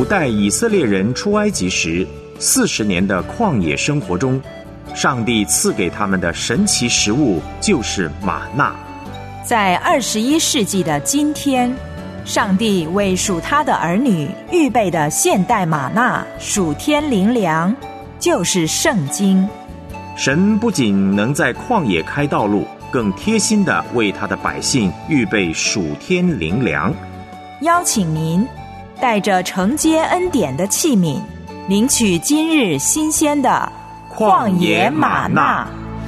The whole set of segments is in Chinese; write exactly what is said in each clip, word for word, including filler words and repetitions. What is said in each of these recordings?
古代以色列人出埃及时四十年的旷野生活中，上帝赐给他们的神奇食物就是玛纳。 在二十一世纪的今天，上帝为属他的儿女预备的现代玛纳属天灵粮，就是圣经。 神不仅能在旷野开道路，更贴心地为他的百姓预备属天灵粮。 邀请您带着承接恩典的器皿，领取今日新鲜的旷野玛纳。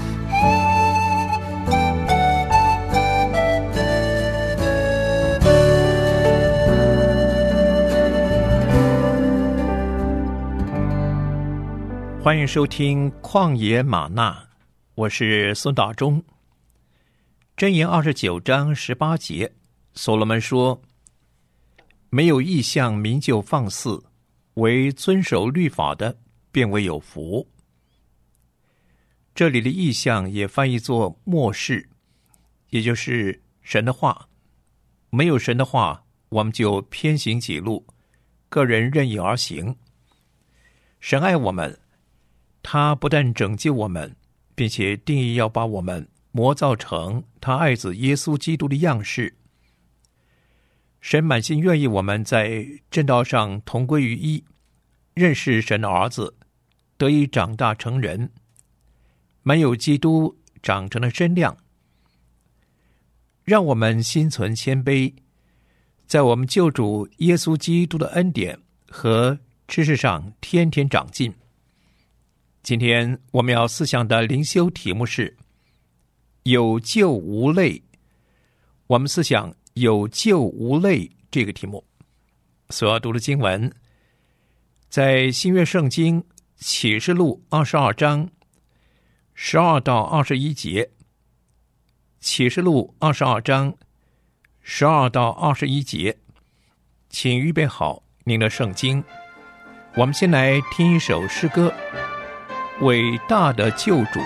欢迎收听旷野玛纳，我是孙大中。箴言二十九章十八节，所罗门说：没有异象，民就放肆；唯遵守律法的，便为有福。这里的异象也翻译作默示，也就是神的话。没有神的话，我们就偏行己路，个人任意而行。神爱我们，他不但拯救我们，并且定义要把我们磨造成他爱子耶稣基督的样式。神满心愿意我们在正道上同归于一，认识神的儿子，得以长大成人，满有基督长成的身量。让我们心存谦卑，在我们救主耶稣基督的恩典和知识上天天长进。今天我们要思想的灵修题目是有救无累。我们思想有救无累这个题目，所要读的经文在新约圣经启示录二十二章十二到二十一节。启示录二十二章十二到二十一节，请预备好您的圣经。我们先来听一首诗歌，伟大的救主。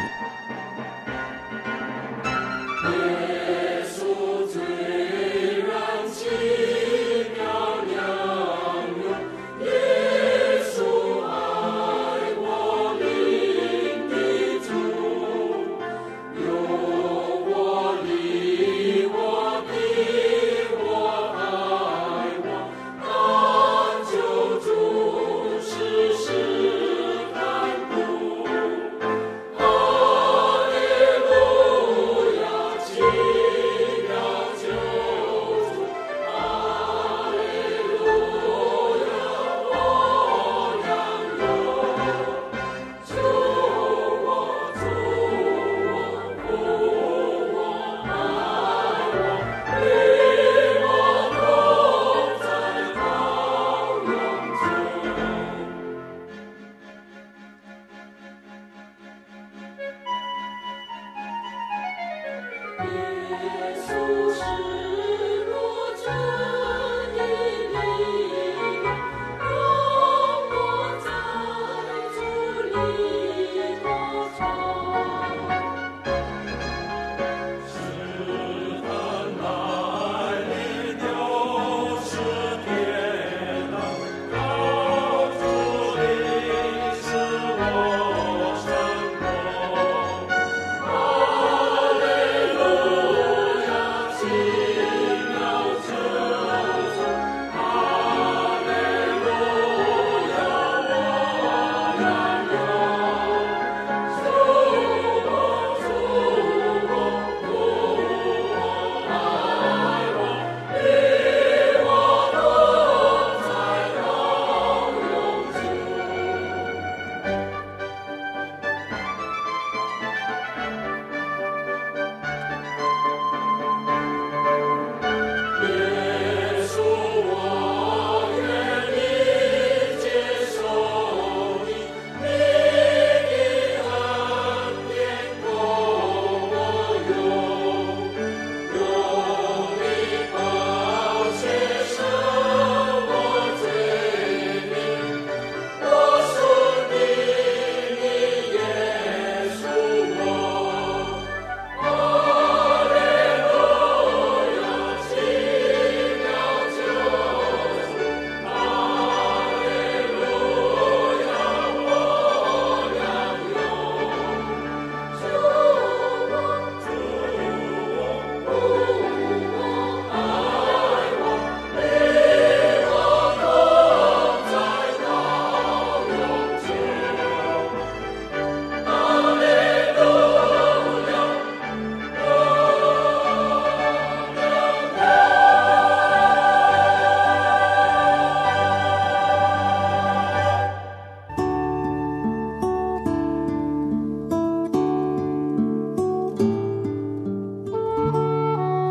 是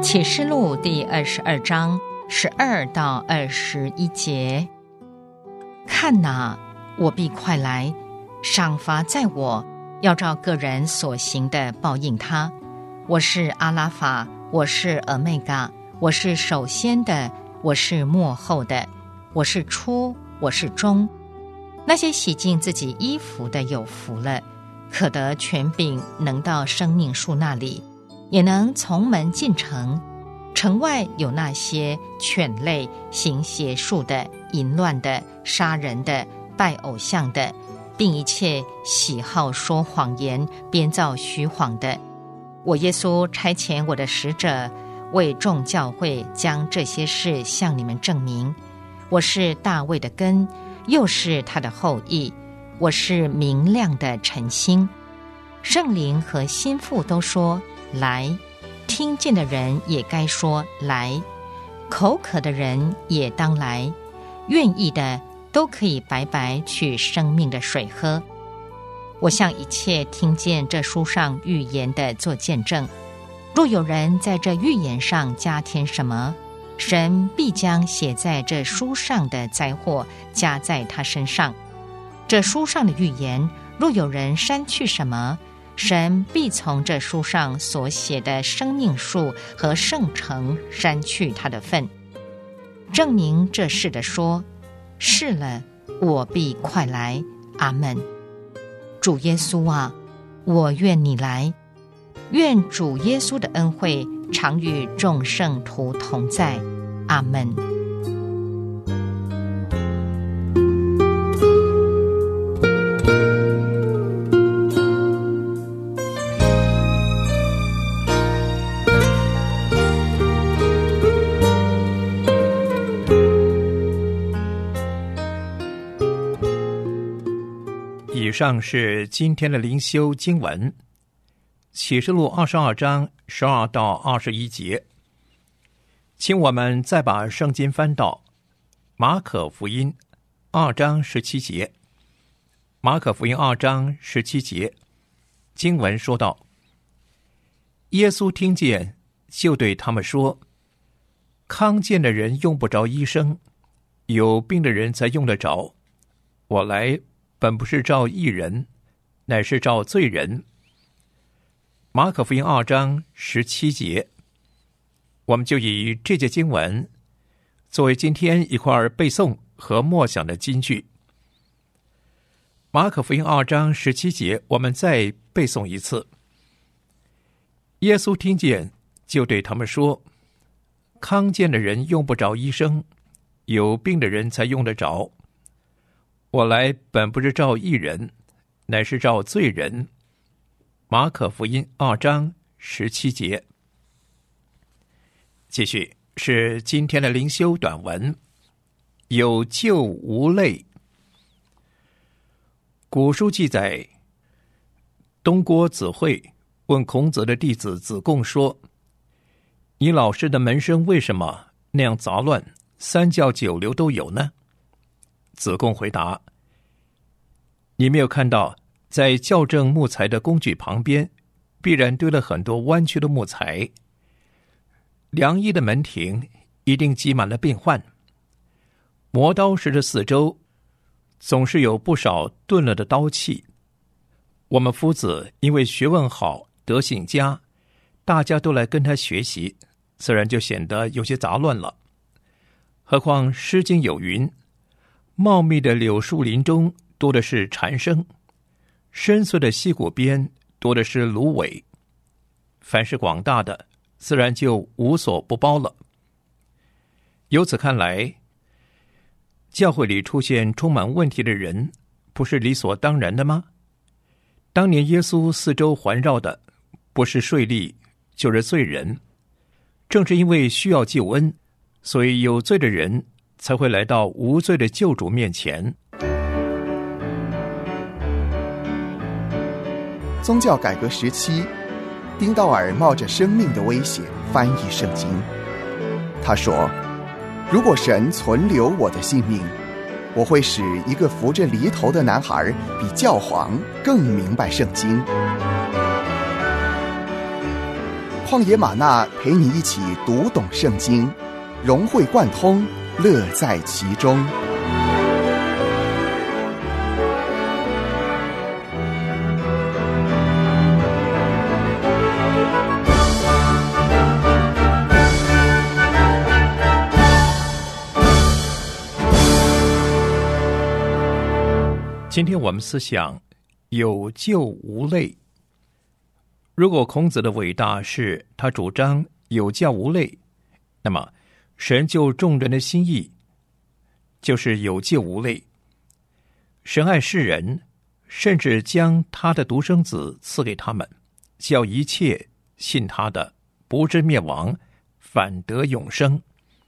启示录第二十二章十二到二十一节。看哪，我必快来，赏罚在我，要照个人所行的报应他。我是阿拉法，我是俄梅嘎，我是首先的，我是末后的，我是初，我是终。那些洗净自己衣服的有福了，可得权柄，能到生命树那里，也能从门进城。城外有那些犬类、行邪术的、淫乱的、杀人的、拜偶像的，并一切喜好说谎言、编造虚谎的。我耶稣差遣我的使者，为众教会将这些事向你们证明。我是大卫的根，又是他的后裔，我是明亮的晨星。圣灵和心腹都说来，听见的人也该说来，口渴的人也当来，愿意的都可以白白取生命的水喝。我向一切听见这书上预言的做见证，若有人在这预言上加添什么，神必将写在这书上的灾祸加在他身上。这书上的预言，若有人删去什么，神必从这书上所写的生命树和圣城删去他的份。证明这事的说，是了，我必快来。阿们。主耶稣啊，我愿你来。愿主耶稣的恩惠常与众圣徒同在。阿们。 以上是今天的灵修经文，启示录二十二章十二到二十一节。请我们再把圣经翻到马可福音二章十七节。马可福音二章十七节，经文说道：耶稣听见，就对他们说，康健的人用不着医生，有病的人才用得着。我来本不是召义人，乃是召罪人。马可福音二章十七节，我们就以这节经文作为今天一块儿背诵和默想的金句。马可福音二章十七节，我们再背诵一次。耶稣听见，就对他们说，康健的人用不着医生，有病的人才用得着。我来本不是召义人，乃是召罪人。马可福音二章十七节。继续是今天的灵修短文，有救无类。古书记载，东郭子惠问孔子的弟子子贡说，你老师的门生为什么那样杂乱，三教九流都有呢？子贡回答，你没有看到在校正木材的工具旁边必然堆了很多弯曲的木材，良医的门庭一定挤满了病患，磨刀石的四周总是有不少钝了的刀器。我们夫子因为学问好，德行佳，大家都来跟他学习，自然就显得有些杂乱了。何况《诗经》有云，茂密的柳树林中多的是蝉声，深邃的溪谷边多的是芦苇。凡是广大的，自然就无所不包了。由此看来，教会里出现充满问题的人，不是理所当然的吗？当年耶稣四周环绕的，不是税吏，就是罪人。正是因为需要救恩，所以有罪的人才会来到无罪的救主面前。 宗教改革时期，丁道尔冒着生命的危险翻译圣经。他说，如果神存留我的性命，我会使一个扶着犁头的男孩比教皇更明白圣经。 旷野吗哪陪你一起读懂圣经，融会贯通，乐在其中。 今天我们思想有救无类。如果孔子的伟大是他主张有教无类，那么神救众人的心意就是有救无类。神爱世人，甚至将他的独生子赐给他们，叫一切信他的不至灭亡，反得永生。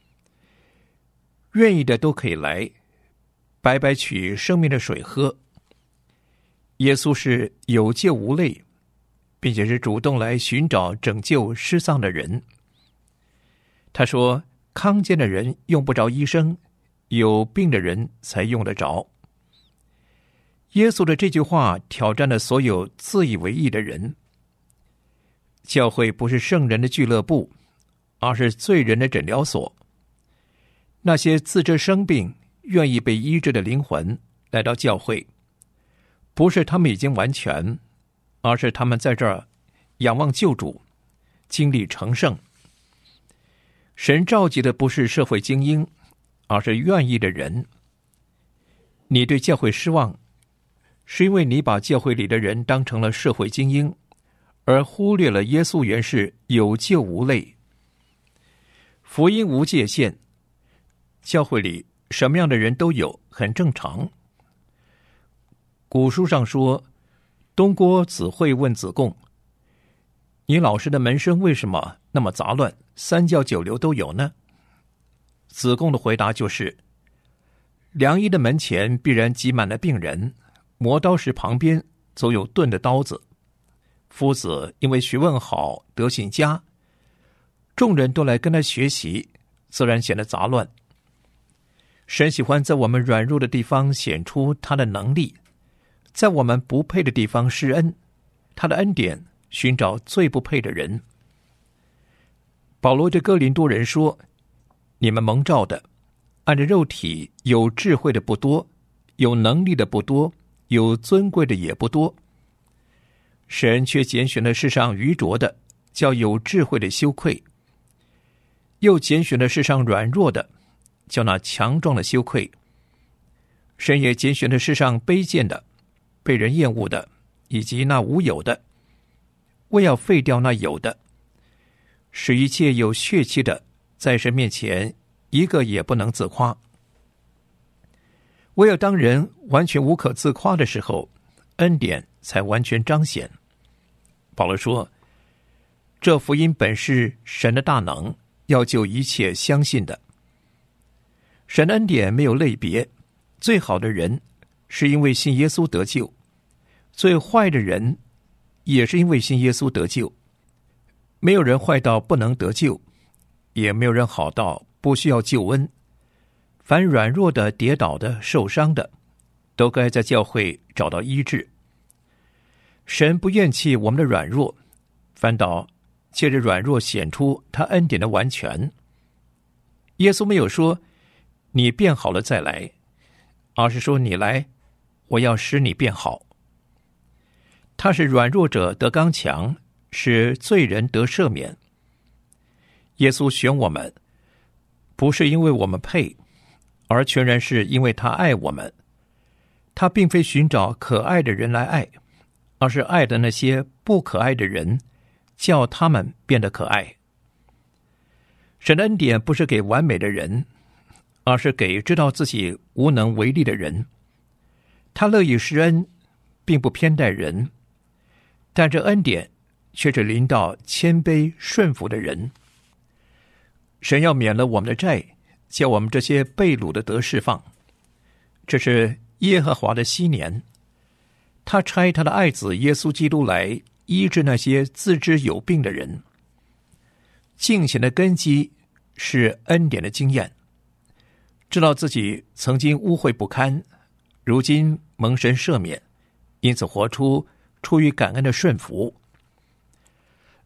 愿意的都可以来，白白取生命的水喝。耶稣是有救无类，并且是主动来寻找拯救失丧的人。他说，康健的人用不着医生，有病的人才用得着。耶稣的这句话挑战了所有自以为义的人。教会不是圣人的俱乐部，而是罪人的诊疗所。那些自知生病愿意被医治的灵魂来到教会，不是他们已经完全，而是他们在这儿仰望救主，经历成圣。神召集的不是社会精英，而是愿意的人。你对教会失望，是因为你把教会里的人当成了社会精英，而忽略了耶稣原是有救无类。福音无界限，教会里什么样的人都有，很正常。古书上说，东郭子惠问子贡，你老师的门生为什么那么杂乱，三教九流都有呢？子贡的回答就是，良医的门前必然挤满了病人，磨刀石旁边总有钝的刀子。夫子因为学问好，德行佳，众人都来跟他学习，自然显得杂乱。神喜欢在我们软弱的地方显出他的能力，在我们不配的地方施恩，他的恩典寻找最不配的人。保罗对哥林多人说，你们蒙召的，按着肉体有智慧的不多，有能力的不多，有尊贵的也不多。神却拣选了世上愚拙的，叫有智慧的羞愧；又拣选了世上软弱的，叫那强壮的羞愧。神也拣选了世上卑贱的，被人厌恶的，以及那无有的，为要废掉那有的，使一切有血气的在神面前一个也不能自夸。唯有当人完全无可自夸的时候，恩典才完全彰显。保罗说，这福音本是神的大能，要救一切相信的。神的恩典没有类别，最好的人是因为信耶稣得救，最坏的人也是因为信耶稣得救。没有人坏到不能得救，也没有人好到不需要救恩。凡软弱的、跌倒的、受伤的，都该在教会找到医治。神不厌弃我们的软弱，反倒借着软弱显出他恩典的完全。耶稣没有说你变好了再来，而是说你来，我要使你变好。他是软弱者得刚强，使罪人得赦免。耶稣选我们，不是因为我们配，而全然是因为他爱我们。他并非寻找可爱的人来爱，而是爱的那些不可爱的人，叫他们变得可爱。神的恩典不是给完美的人，而是给知道自己无能为力的人。他乐意施恩，并不偏待人，但这恩典却只临到谦卑顺服的人。神要免了我们的债，叫我们这些被掳的得释放。这是耶和华的禧年，他差他的爱子耶稣基督来医治那些自知有病的人。敬虔的根基是恩典的经验，知道自己曾经污秽不堪，如今蒙神赦免，因此活出出于感恩的顺服。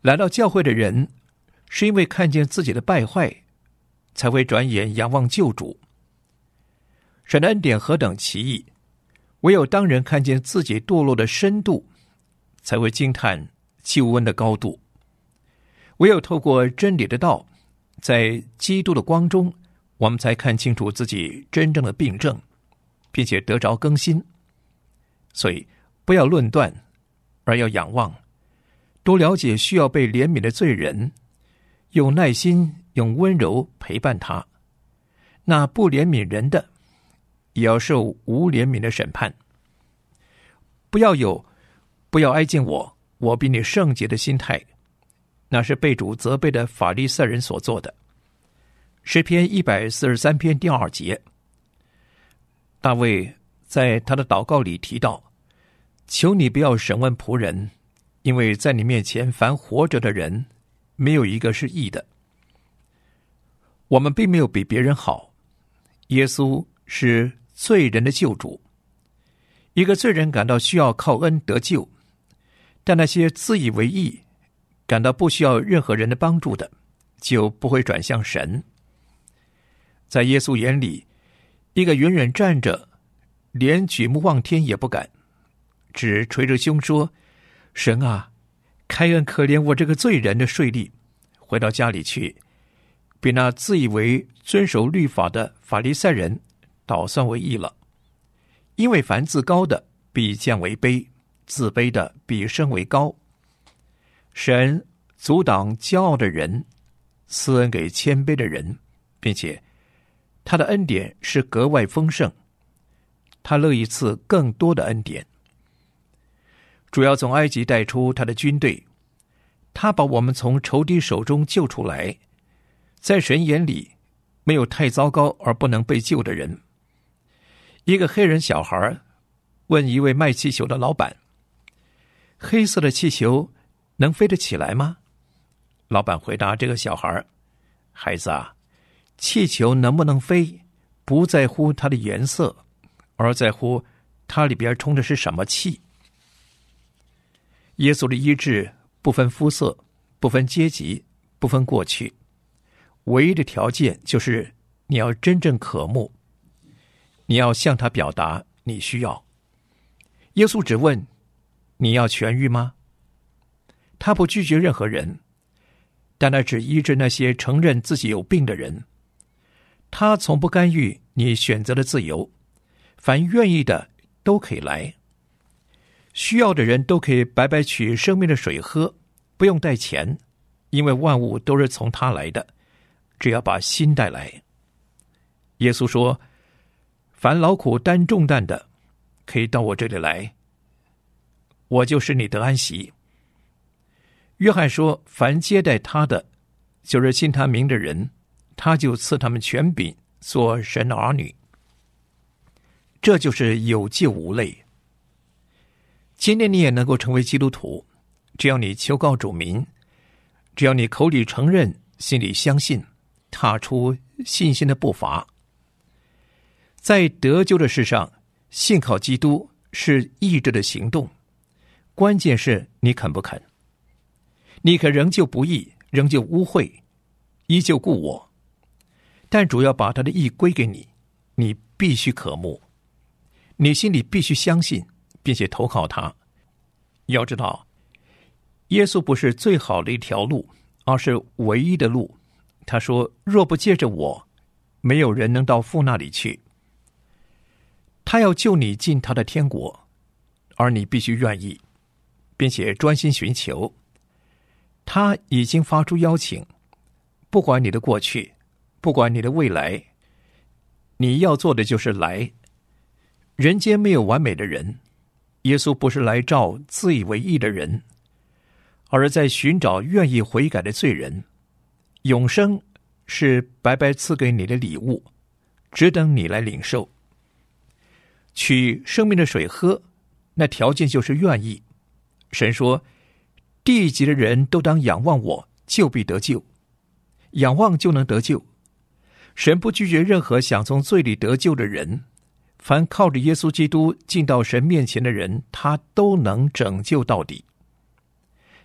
来到教会的人，是因为看见自己的败坏，才会转眼仰望救主。神的恩典何等奇异！唯有当人看见自己堕落的深度，才会惊叹救恩的高度。唯有透过真理的道，在基督的光中，我们才看清楚自己真正的病症，并且得着更新。所以不要论断，而要仰望，多了解需要被怜悯的罪人，用耐心用温柔陪伴他。那不怜悯人的，也要受无怜悯的审判。不要有不要挨近我，我比你圣洁的心态，那是被主责备的法利赛人所做的。诗篇一百四十三篇第二节，大卫在他的祷告里提到，求你不要审问仆人，因为在你面前凡活着的人，没有一个是义的。我们并没有比别人好，耶稣是罪人的救主。一个罪人感到需要靠恩得救，但那些自以为义，感到不需要任何人的帮助的，就不会转向神。在耶稣眼里，一个远远站着，连举目望天也不敢，只捶着胸说，神啊，开恩可怜我这个罪人的税吏，回到家里去，比那自以为遵守律法的法利赛人倒算为义了。因为凡自高的必降为卑，自卑的必升为高。神阻挡骄傲的人，赐恩给谦卑的人，并且他的恩典是格外丰盛，他乐意赐更多的恩典。主要从埃及带出他的军队，他把我们从仇敌手中救出来。在神眼里，没有太糟糕而不能被救的人。一个黑人小孩问一位卖气球的老板，黑色的气球能飞得起来吗？老板回答这个小孩，孩子啊，气球能不能飞，不在乎它的颜色，而在乎它里边充的是什么气。耶稣的医治不分肤色，不分阶级，不分过去，唯一的条件就是你要真正渴慕，你要向他表达你需要。耶稣只问，你要痊愈吗？他不拒绝任何人，但他只医治那些承认自己有病的人。他从不干预你选择的自由，凡愿意的都可以来。需要的人都可以白白取生命的水喝，不用带钱，因为万物都是从他来的，只要把心带来。耶稣说，凡劳苦担重担的，可以到我这里来，我就使你得安息。约翰说，凡接待他的，就是信他名的人，他就赐他们权柄，做神的儿女。这就是有救无累。今天你也能够成为基督徒，只要你求告主名，只要你口里承认，心里相信，踏出信心的步伐。在得救的事上，信靠基督是意志的行动，关键是你肯不肯。你可仍旧不义，仍旧污秽，依旧故我，但主要把他的义归给你，你必须渴慕，你心里必须相信，并且投靠他。要知道，耶稣不是最好的一条路，而是唯一的路。他说，若不借着我，没有人能到父那里去。他要救你进他的天国，而你必须愿意，并且专心寻求。他已经发出邀请，不管你的过去，不管你的未来，你要做的就是来。人间没有完美的人，耶稣不是来召自以为义的人，而是在寻找愿意悔改的罪人。永生是白白赐给你的礼物，只等你来领受。取生命的水喝，那条件就是愿意。神说，地级的人都当仰望我，就必得救。仰望就能得救。神不拒绝任何想从罪里得救的人，凡靠着耶稣基督进到神面前的人，他都能拯救到底。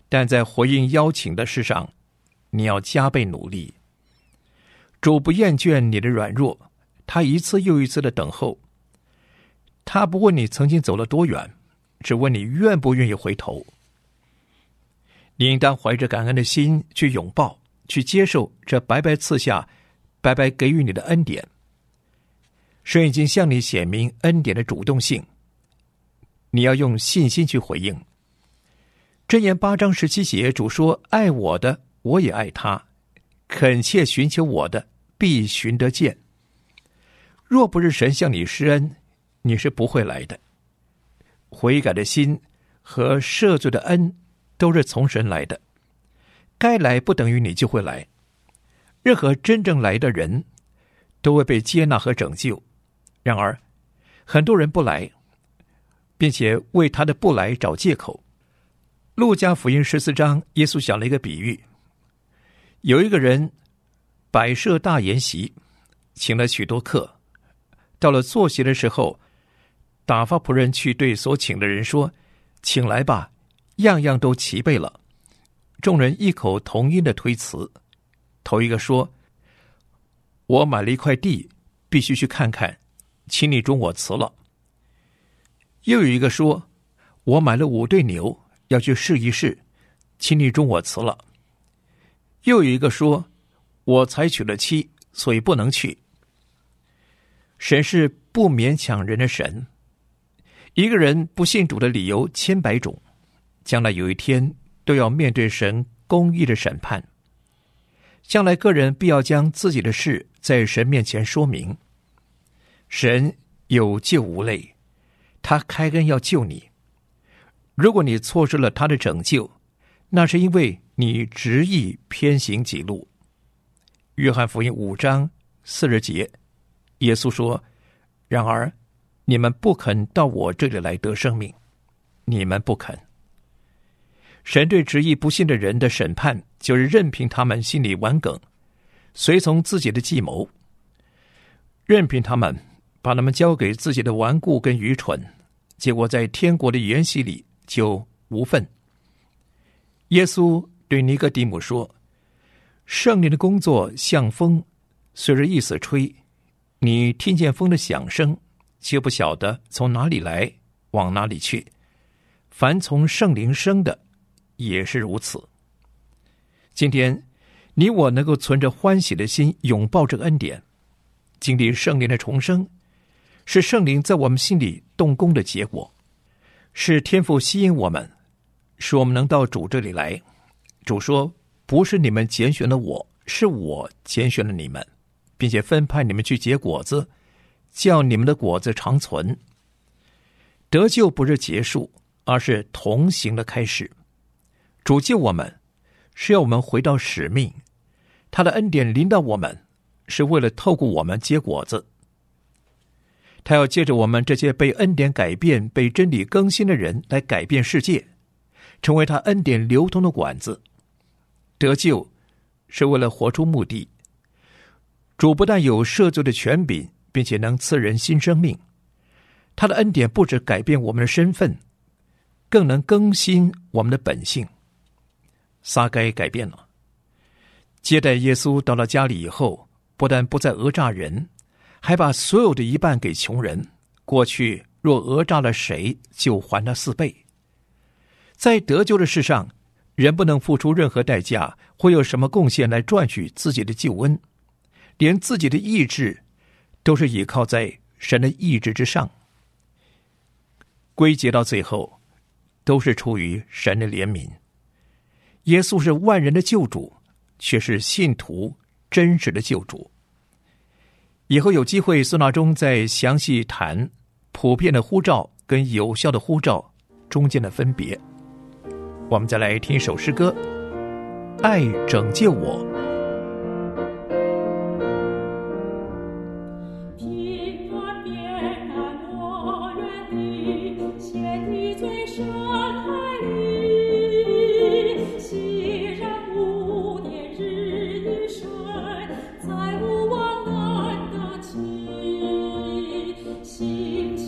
但在回应邀请的事上，你要加倍努力。主不厌倦你的软弱，他一次又一次的等候。他不问你曾经走了多远，只问你愿不愿意回头。你应当怀着感恩的心去拥抱，去接受这白白赐下、白白给予你的恩典。神已经向你显明恩典的主动性，你要用信心去回应。箴言八章十七节，主说：爱我的，我也爱他；恳切寻求我的，必寻得见。若不是神向你施恩，你是不会来的。悔改的心和赦罪的恩都是从神来的，该来不等于你就会来。任何真正来的人都会被接纳和拯救，然而很多人不来，并且为他的不来找借口。路加福音十四章，耶稣讲了一个比喻，有一个人摆设大筵席，请了许多客，到了坐席的时候，打发仆人去对所请的人说：请来吧，样样都齐备了。众人异口同音的推辞。头一个说：我买了一块地，必须去看看，请你准我辞了。又有一个说：我买了五对牛，要去试一试，请你准我辞了。又有一个说：我才娶了妻，所以不能去。神是不勉强人的神，一个人不信主的理由千百种，将来有一天都要面对神公义的审判。将来个人必要将自己的事在神面前说明。神有救无类，他开恩要救你。如果你错失了他的拯救，那是因为你执意偏行己路。约翰福音五章四十节，耶稣说：然而你们不肯到我这里来得生命，你们不肯。神对执意不信的人的审判，就是任凭他们心里顽梗，随从自己的计谋，任凭他们把他们交给自己的顽固跟愚蠢，结果在天国的筵席里就无份。耶稣对尼哥底母说：圣灵的工作像风，随着意思吹，你听见风的响声，却不晓得从哪里来，往哪里去。凡从圣灵生的也是如此。今天你我能够存着欢喜的心拥抱这个恩典，经历圣灵的重生，是圣灵在我们心里动工的结果，是天父吸引我们，使我们能到主这里来。主说：不是你们拣选了我，是我拣选了你们，并且分派你们去结果子，叫你们的果子长存。得救不是结束，而是同行的开始。主救我们，是要我们回到使命，他的恩典临到我们，是为了透过我们结果子。他要借着我们这些被恩典改变、被真理更新的人来改变世界，成为他恩典流通的管子。得救是为了活出目的。主不但有赦罪的权柄，并且能赐人新生命，他的恩典不只改变我们的身份，更能更新我们的本性。撒该改变了，接待耶稣到了家里以后，不但不再讹诈人，还把所有的一半给穷人。过去若讹诈了谁，就还他四倍。在得救的事上，人不能付出任何代价，会有什么贡献来赚取自己的救恩，连自己的意志都是倚靠在神的意志之上。归结到最后，都是出于神的怜悯。耶稣是万人的救主，却是信徒真实的救主。以后有机会，孙大中再详细谈普遍的呼召跟有效的呼召中间的分别。我们再来听一首诗歌，《爱拯救我》。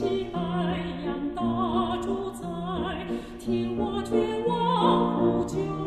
听我绝望呼救。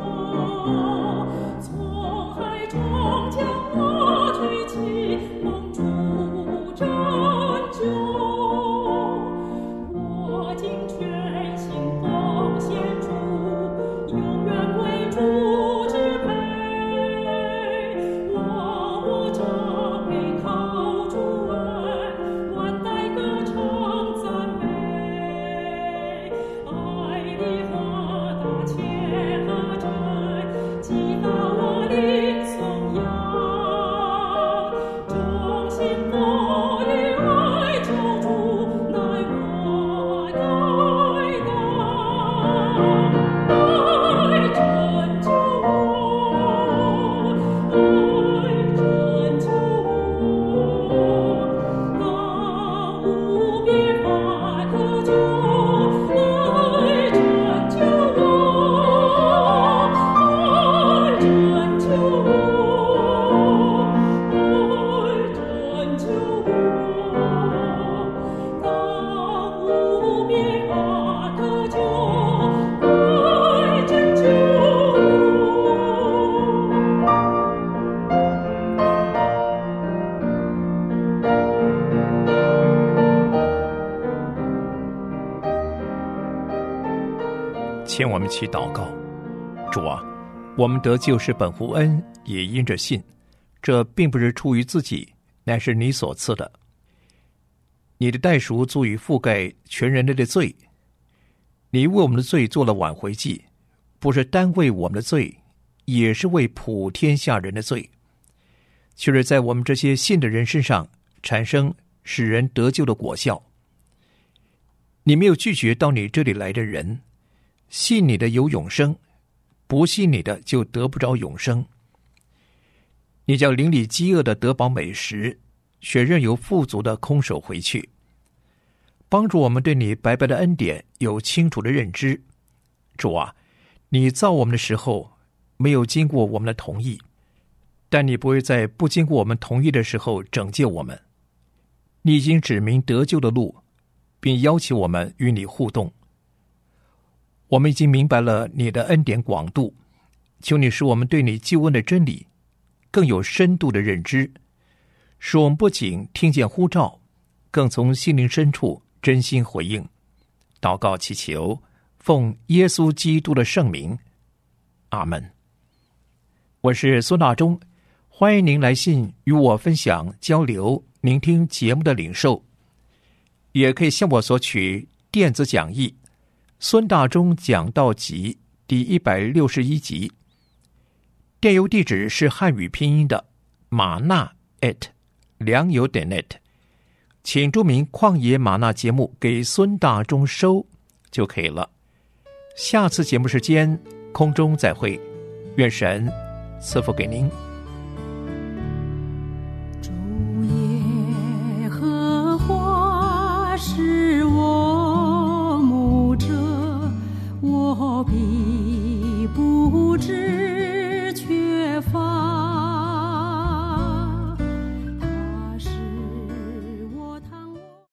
请我们一起祷告。主啊，我们得救是本乎恩，也因着信，这并不是出于自己，乃是你所赐的。你的代赎足以覆盖全人类的罪，你为我们的罪做了挽回祭，不是单为我们的罪，也是为普天下人的罪，却是在我们这些信的人身上产生使人得救的果效。你没有拒绝到你这里来的人，信你的有永生，不信你的就得不着永生。你叫邻里饥饿的得饱美食，却任由富足的空手回去，帮助我们对你白白的恩典有清楚的认知。主啊，你造我们的时候没有经过我们的同意，但你不会在不经过我们同意的时候拯救我们。你已经指明得救的路，并邀请我们与你互动。我们已经明白了你的恩典广度，求你使我们对你救恩的真理更有深度的认知，使我们不仅听见呼召，更从心灵深处真心回应。祷告祈求，奉耶稣基督的圣名，阿们。我是孙大中，欢迎您来信与我分享交流您听节目的领受，也可以向我索取电子讲义孙大中讲道集第一百六十一集，电邮地址是汉语拼音的玛纳 at 良友点 net， 请注明旷野玛纳节目给孙大中收就可以了。下次节目时间空中再会，愿神赐福给您。 主耶和华是我牧者，我必不知